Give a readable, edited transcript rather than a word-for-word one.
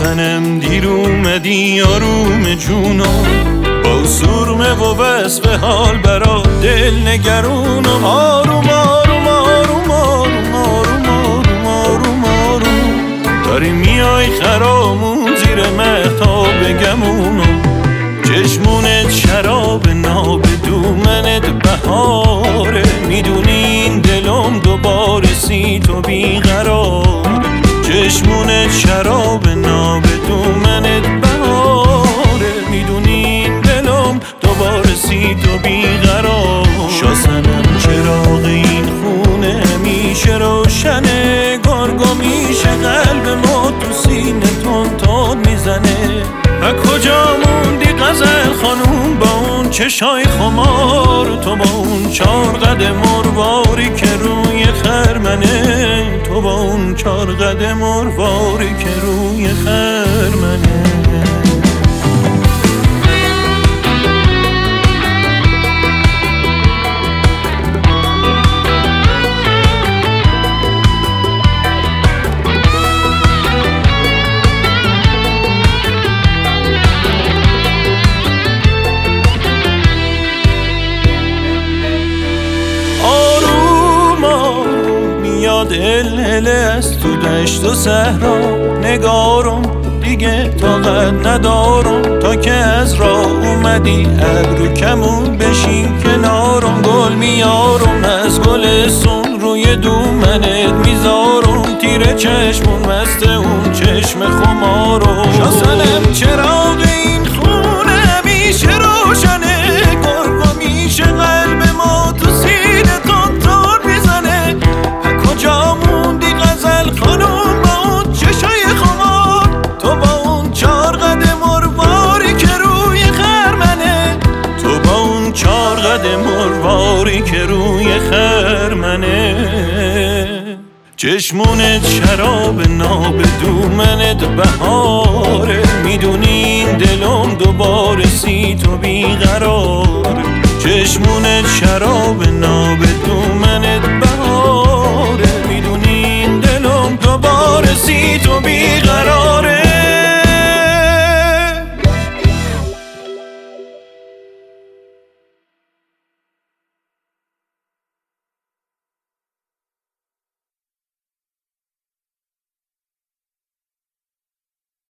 سنم دیر اومدی آروم جونم، با سرمه و وصف حال برا دل نگرونم. آروم آروم آروم آروم آروم آروم آروم آروم داری میای خرامون زیر مهتاب گمونم. چشمونت شراب نابدومنت بهاره، میدونی این دلم دوباره سی تو بیقراره. چشمونت شراب نابدومنت بهاره، میدونی این دلم دوباره سی تو بیقراره. شاسنم چراغ این خونه میشه روشنه، گرگو میشه قلب ما تو سینه تون میزنه. از کجا موندی غزل خانوم با اون چشای خمار، تو با اون 4 قد مرواری که روی خرمنه، تو با اون 4 قد مرواری که روی خرمنه. دل از تو دشت و صحرا نگارم، دیگه طاقت ندارم تا که از راه اومدی ابرو کمون بشین کنارم. گل میارم از گلستون روی دومنت میذارم، تیر چشمون مست اون چشم خمارم. شاسنم چراغ این خونه میشه روشنه، گرگو میشه قلب ما تو سینه تون میزنه. کجا موندی غزل خانوم با اون چشای خمار، تو با اون 4 قد مرواری که روی خرمنه، تو با اون 4 قد مرواری که روی خرمنه. چشمونت شراب نابدومنت بهاره، میدونی این دلم دوباره سی تو بیقراره. چشمونت شراب نابدومنت بهاره، میدونی این دلم دوباره سی تو بیقراره.